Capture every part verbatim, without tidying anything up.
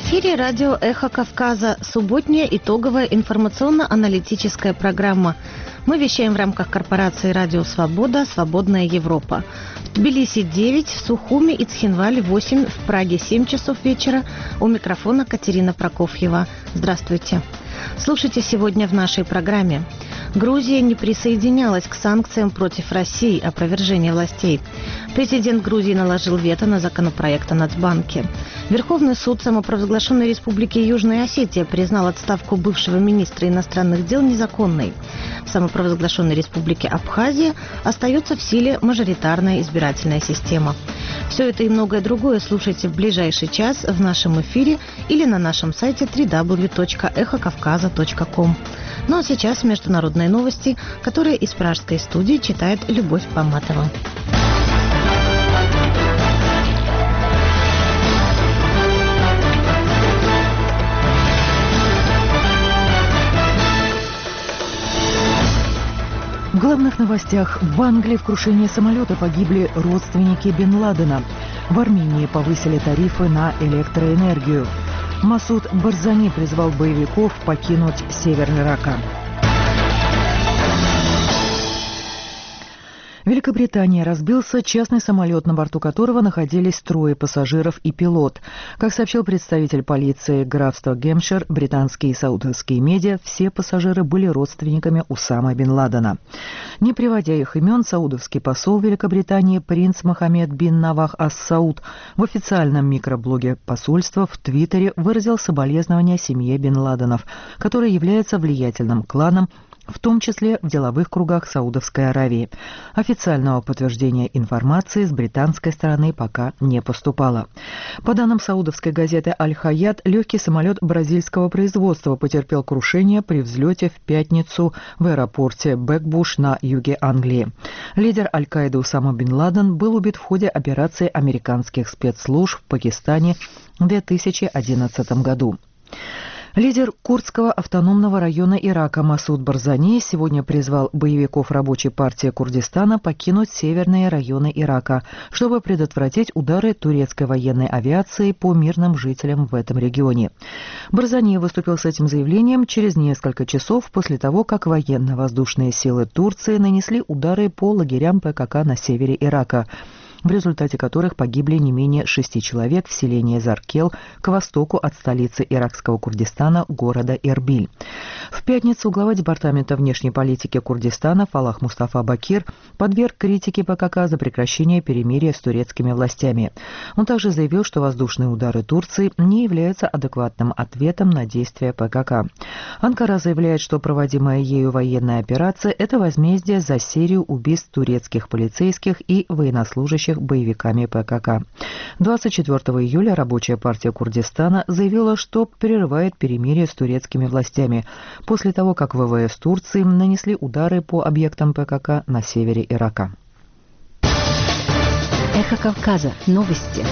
эфире радио «Эхо Кавказа», субботняя итоговая информационно-аналитическая программа. Мы вещаем в рамках корпорации «Радио Свобода. Свободная Европа». В Тбилиси девять, в Сухуми и Цхинвале восемь, в Праге семь часов вечера. У микрофона Катерина Прокофьева. Здравствуйте. Слушайте сегодня в нашей программе. Грузия не присоединялась к санкциям против России, опровержение властей. Президент Грузии наложил вето на законопроект о Нацбанке. Верховный суд самопровозглашенной Республики Южная Осетия признал отставку бывшего министра иностранных дел незаконной. В самопровозглашенной Республике Абхазия остается в силе мажоритарная избирательная система. Все это и многое другое слушайте в ближайший час в нашем эфире или на нашем сайте дабл ю дабл ю дабл ю точка эхо кавказа точка ком. Ну а сейчас международные новости, которые из пражской студии читает Любовь Поматова. В главных новостях: в Англии в крушении самолета погибли родственники Бен Ладена. В Армении повысили тарифы на электроэнергию. Масуд Барзани призвал боевиков покинуть север Ирака. В Великобритании разбился частный самолет, на борту которого находились трое пассажиров и пилот. Как сообщил представитель полиции графства Гэмпшир, британские и саудовские медиа, все пассажиры были родственниками Усамы бен Ладена. Не приводя их имен, саудовский посол Великобритании принц Мохаммед бин Навах ас-Сауд в официальном микроблоге посольства в Твиттере выразил соболезнования семье бен Ладенов, которая является влиятельным кланом, в том числе в деловых кругах Саудовской Аравии. Официального подтверждения информации с британской стороны пока не поступало. По данным саудовской газеты «Аль-Хаят», легкий самолет бразильского производства потерпел крушение при взлете в пятницу в аэропорте Бэкбуш на юге Англии. Лидер Аль-Каиды Усама бен Ладен был убит в ходе операции американских спецслужб в Пакистане в две тысячи одиннадцатом году. Лидер курдского автономного района Ирака Масуд Барзани сегодня призвал боевиков рабочей партии Курдистана покинуть северные районы Ирака, чтобы предотвратить удары турецкой военной авиации по мирным жителям в этом регионе. Барзани выступил с этим заявлением через несколько часов после того, как военно-воздушные силы Турции нанесли удары по лагерям ПКК на севере Ирака, в результате которых погибли не менее шести человек в селении Заркел к востоку от столицы иракского Курдистана, города Эрбиль. В пятницу глава департамента внешней политики Курдистана Фалах Мустафа Бакир подверг критике ПКК за прекращение перемирия с турецкими властями. Он также заявил, что воздушные удары Турции не являются адекватным ответом на действия ПКК. Анкара заявляет, что проводимая ею военная операция – это возмездие за серию убийств турецких полицейских и военнослужащих боевиками ПКК. двадцать четвёртого июля рабочая партия Курдистана заявила, что прерывает перемирие с турецкими властями после того, как ВВС Турции нанесли удары по объектам ПКК на севере Ирака. Эхо Кавказа. Новости.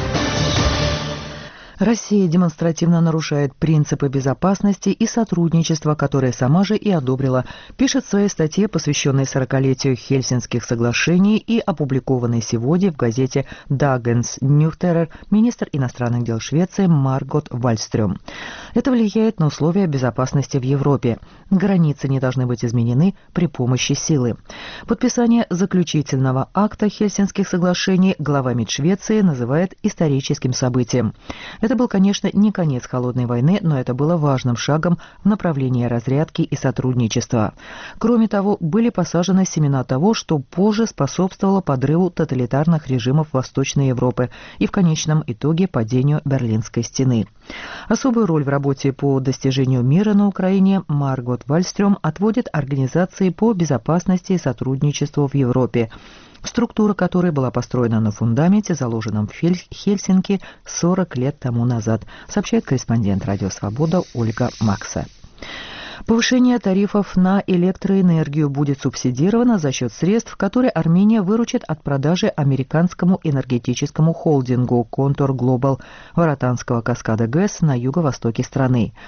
Россия демонстративно нарушает принципы безопасности и сотрудничества, которые сама же и одобрила, пишет в своей статье, посвященной сорокалетию Хельсинских соглашений и опубликованной сегодня в газете «Dagens Nyheter» министр иностранных дел Швеции Маргот Вальстрём. Это влияет на условия безопасности в Европе. Границы не должны быть изменены при помощи силы. Подписание заключительного акта Хельсинских соглашений глава МИД Швеции называет историческим событием. Это был, конечно, не конец холодной войны, но это было важным шагом в направлении разрядки и сотрудничества. Кроме того, были посажены семена того, что позже способствовало подрыву тоталитарных режимов Восточной Европы и в конечном итоге падению Берлинской стены. Особую роль в работе по достижению мира на Украине Маргот Вальстрём отводит Организации по безопасности и сотрудничеству в Европе, структура которой была построена на фундаменте, заложенном в Хельсинки сорок лет тому назад, сообщает корреспондент «Радио Свобода» Ольга Макса. Повышение тарифов на электроэнергию будет субсидировано за счет средств, которые Армения выручит от продажи американскому энергетическому холдингу Контур Глобал Варатанского каскада ГЭС на юго-востоке страны.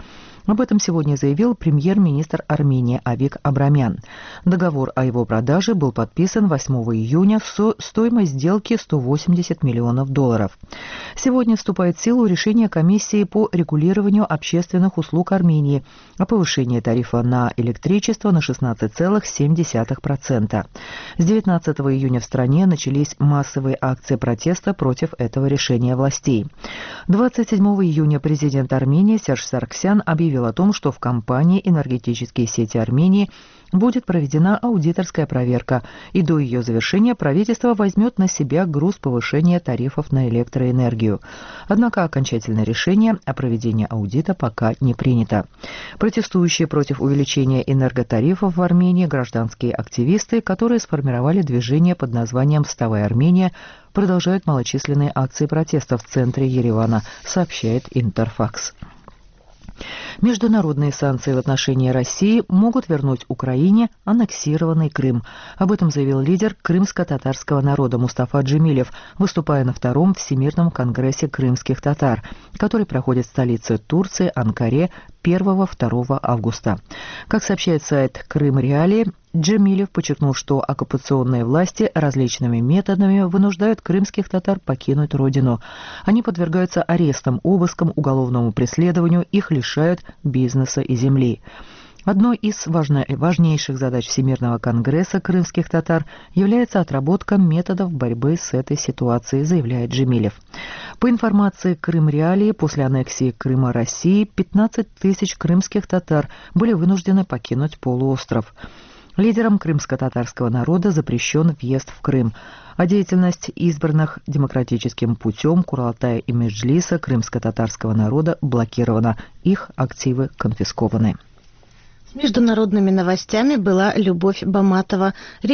Об этом сегодня заявил премьер-министр Армении Авик Абрамян. Договор о его продаже был подписан восьмого июня, стоимость сделки сто восемьдесят миллионов долларов. Сегодня вступает в силу решение комиссии по регулированию общественных услуг Армении о повышении тарифа на электричество на шестнадцать целых семь десятых процента. С девятнадцатого июня в стране начались массовые акции протеста против этого решения властей. двадцать седьмого июня президент Армении Серж Саргсян объявил о том, что в компании «Энергетические сети Армении» будет проведена аудиторская проверка, и до ее завершения правительство возьмет на себя груз повышения тарифов на электроэнергию. Однако окончательное решение о проведении аудита пока не принято. Протестующие против увеличения энерготарифов в Армении гражданские активисты, которые сформировали движение под названием «Вставай, Армения», продолжают малочисленные акции протеста в центре Еревана, сообщает Интерфакс. Международные санкции в отношении России могут вернуть Украине аннексированный Крым. Об этом заявил лидер крымско-татарского народа Мустафа Джемилев, выступая на втором Всемирном конгрессе крымских татар, который проходит в столице Турции, Анкаре, первого-второго августа. Как сообщает сайт «Крым Реалии», Джемилев подчеркнул, что оккупационные власти различными методами вынуждают крымских татар покинуть родину. Они подвергаются арестам, обыскам, уголовному преследованию, их лишают бизнеса и земли. Одной из важно, важнейших задач Всемирного конгресса крымских татар является отработка методов борьбы с этой ситуацией, заявляет Джемилев. По информации Крым Реалии, после аннексии Крыма России пятнадцать тысяч крымских татар были вынуждены покинуть полуостров. Лидерам крымско-татарского народа запрещен въезд в Крым, а деятельность избранных демократическим путем Курултая и Меджлиса крымско-татарского народа блокирована, их активы конфискованы. С международными новостями была Любовь Баматова.